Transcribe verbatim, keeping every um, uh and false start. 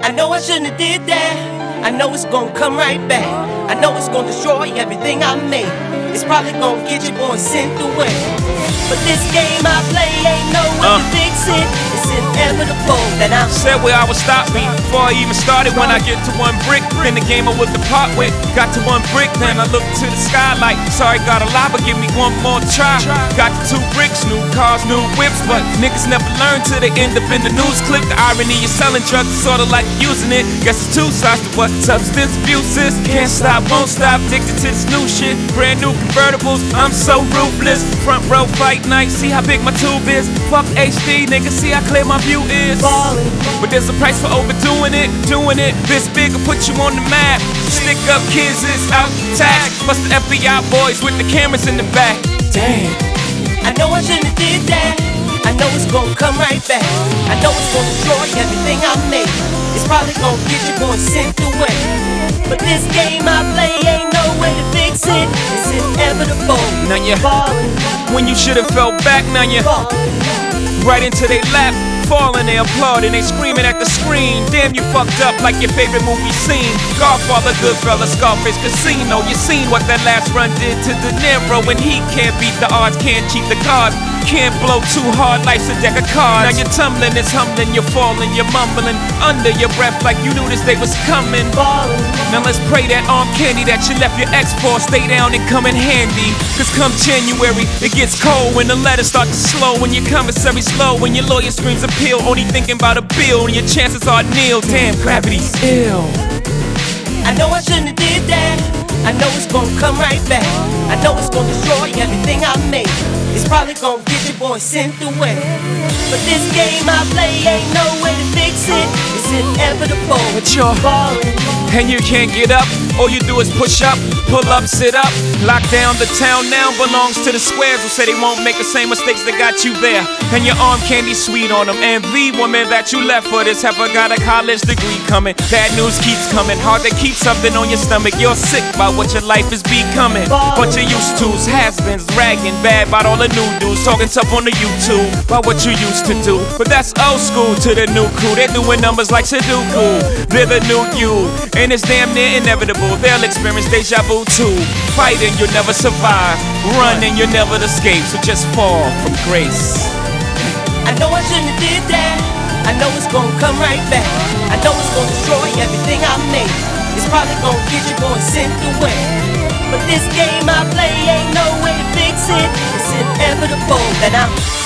I know I shouldn't have did that. I know it's gonna come right back. I know it's gonna destroy everything I made. It's probably gonna get your boy sent away. But this game I play ain't no way uh. to fix it. It's inevitable that I'm said where I would stop me before I even started. When I get to one brick, then the game I would depart with. Got to one brick, then I look to the sky like, sorry, got a lie, but give me one more try. Got to two bricks, new cars, new whips, but niggas never learn till they end up in the news clip. The irony, you're selling drugs, it's sorta like using it. Guess it's two sides to what substance abuse is. Can't stop, won't stop, addicted to this new shit. Brand new convertibles, I'm so ruthless. Front row fight night, see how big my tube is. Fuck H D, nigga, see how clear my view is. But there's a price for overdoing it. Doing it this big will put you on the map. Stick up kids is out the tax. Plus the F B I boys with the cameras in the back. Damn, I know I shouldn't have did that. I know it's gonna come right back. I know it's gonna destroy everything I made. It's probably gonna get your boy sent away. But this game I play ain't no way to fix it. It's inevitable. Now you falling when you should've fell back. Now you right into their lap. Falling, they applauding, they screaming at the screen. Damn, you fucked up like your favorite movie scene. Godfather, Goodfellas, Scarface, Casino. You seen what that last run did to De Niro. When he can't beat the odds, can't cheat the cards. Can't blow too hard, life's a deck of cards. Now you're tumbling, it's humbling, you're falling, you're mumbling under your breath like you knew this day was coming. Now let's pray that arm candy that you left your ex for stay down and come in handy. Cause come January, it gets cold when the letters start to slow. When your commissary's low, when your lawyer screams appeal, only thinking about a bill and your chances are nil. Damn, gravity's ill. I know I shouldn't have did that. I know it's gonna come right back. I know it's gonna destroy everything I made. It's probably gonna get your boy sent away. But this game I play ain't no way to fix it. It's inevitable. But you're falling and you can't get up. All you do is push up, pull up, sit up. Lock down the town now belongs to the squares who say they won't make the same mistakes that got you there. And your arm candy sweet on them. And the woman that you left for this heifer got a college degree coming. Bad news keeps coming. Hard to keep something on your stomach. You're sick by what your life is becoming. Bunch of used to's, has-beens, ragging bad about all the new dudes. Talking tough on the YouTube about what you used to do. But that's old school to the new crew. They're doing numbers like Sudoku. They're the new you. And it's damn near inevitable. They'll experience deja vu too. Fighting, you'll never survive. Running, you'll never escape. So just fall from grace. I know I shouldn't have did that. I know it's gonna come right back. I know it's gonna destroy everything I made. It's probably gonna get your boy sent away. But this game I play ain't no way to fix it. It's inevitable that I'm